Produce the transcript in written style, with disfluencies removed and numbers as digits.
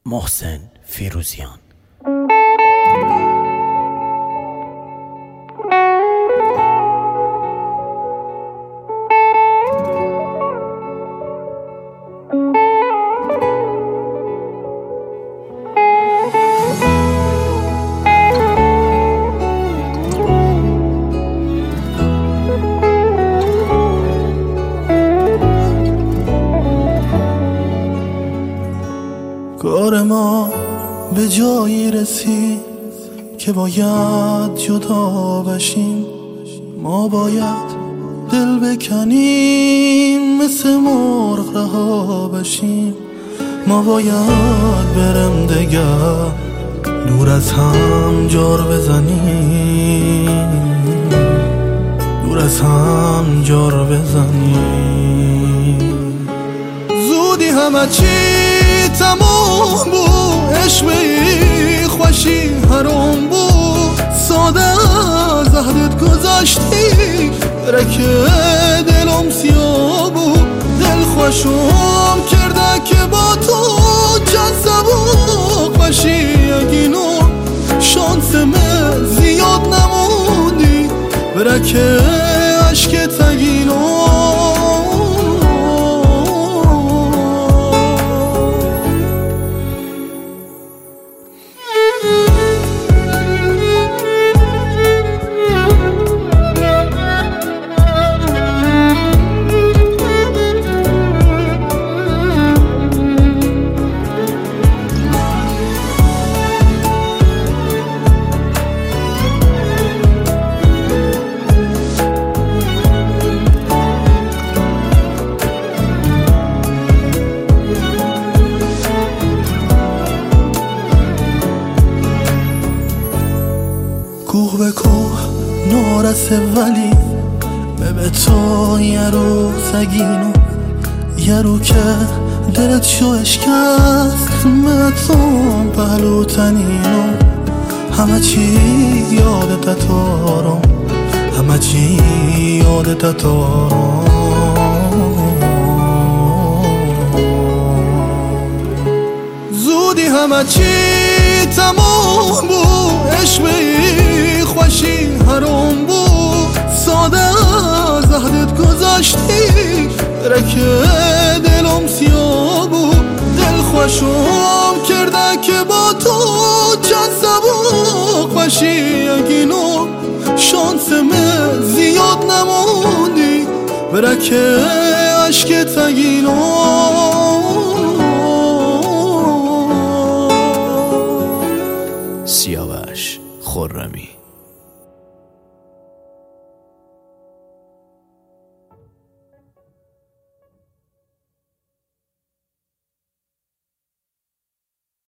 محسن فیروزیان. کار ما به جایی رسید که باید جدا بشیم. ما باید دل بکنیم، مثل مرغ رها بشیم. ما باید برم دگر دور از هم جار بزنیم، دور از هم جار بزنیم. زودی همه چی تمام بود، عشقی خوشی حرام بود. ساده از عهدت گذاشتی رکه دلم سیاه بود. دل خوشم کرده که با تو جذب باشی. اگینو شانس من زیاد نموندی برکه عشق تگینو. کوه به کوه نارسه، ولی به تو یه رو سگینو، یه رو که دلت شو اشکست متون پهلو تنینو. همه چی یادت تارم، همه چی یادت تارم. زودی همه چی تمام بود، عشقی خوشی حرام بود. ساده از عهدت گذاشتی رکه دلم سیاه بود. دل خوشم کرده که با تو جذب باشی. اگینو شانس من زیاد نموندی برکه عشق تگینو. سیاوش خرمی.